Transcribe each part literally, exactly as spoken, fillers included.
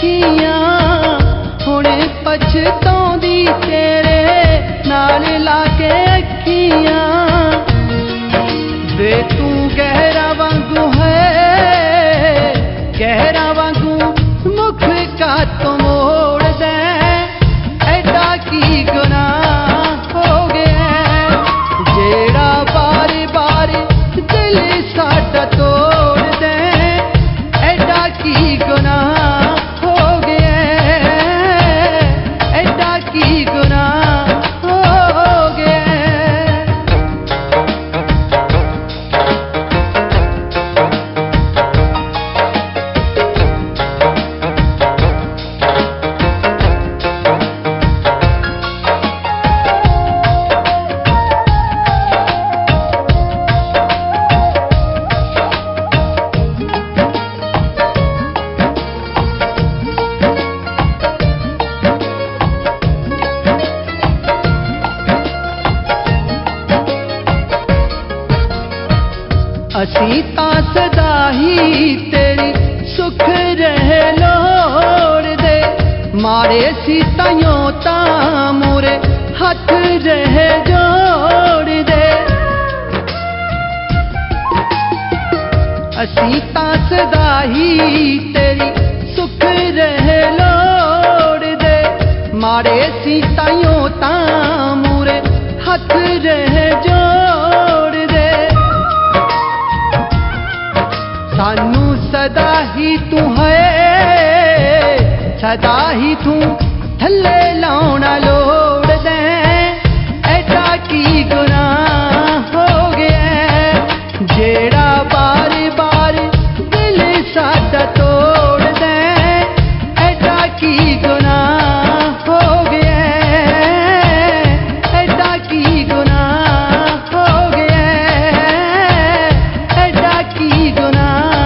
अखियां हुणे पछताउंदी तेरे नाल लाके अखियां वे तू गहरा वांगू है गहरा वांगू मुख का तो मोड़ दे एडा की गुनाह हो गया जेड़ा बार बार दिल साडा तोड़ दे एडा की गुनाह हो गया एडा की गुनाह हो गया। असी तां सदा ही तेरी सुख रहे लोड़ दे मारे सी ताइयों तां मोरे हथ रहे जोड़ दे असी तां सदा ही तेरी सुख रहे लोड़ दे मारे सी ताइयों तां मोरे हथ रहे जोड़ दे सानू सदा ही तू है सदा ही तू थल्ले लाउना लोड़ दे एडा की गुनाह हो गया जेड़ा बार बार दिल साडा तोड़ दे एडा की गुनाह हो गया एडा की गुनाह हो गया एडा की गुनाह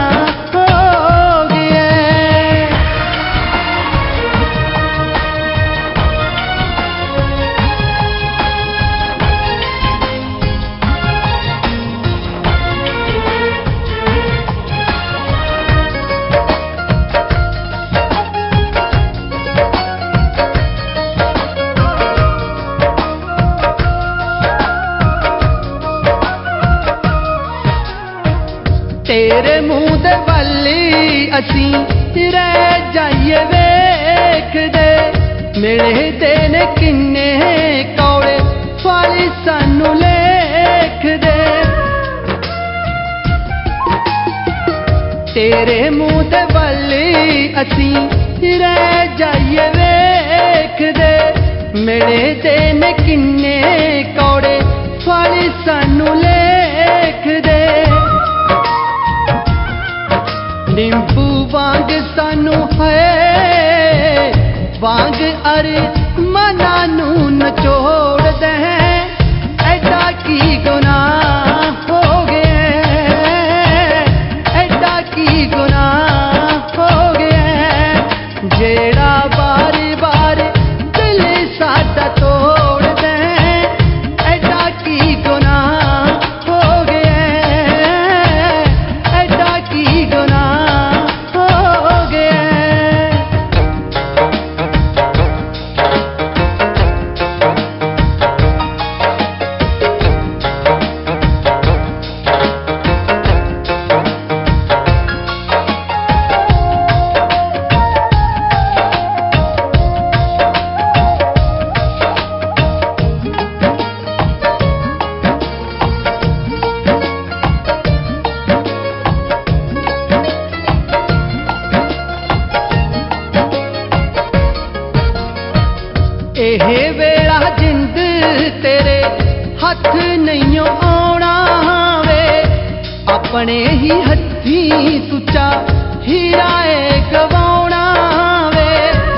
तेरे मुंह दे वल्ली असी रह जाइए वेख दे मेरे देने किन्ने कौड़े फल सानू लेख दे तेरे मुंह दे वल्ली असी रह जाइए वेख दे मेरे देने किन्ने कौड़े फल सानू लेख दे नींबू वांग सानू है वांग अरे मना नू नचोड़ दे एडा की गुनाह हो गया एडा की गुनाह हो गया जेड़ा बार बार दिल साडा तोड़ दे एडा की गुनाह हो गया एडा की गुनाह एह वेला जिंद तेरे हथ नहीं आना वे अपने ही हथी तुचा हीरा गवाना वे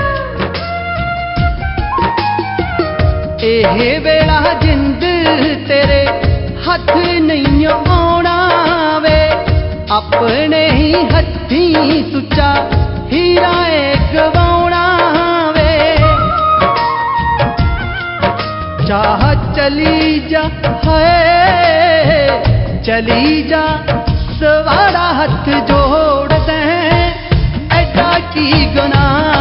एह वेला जिंद तेरे हथ नहीं आना वे अपने ही हथी तुचा हीरा गवाना वे चाह चली जा है चली जा सवारा हाथ जोड़ दे ऐडा की गुनाह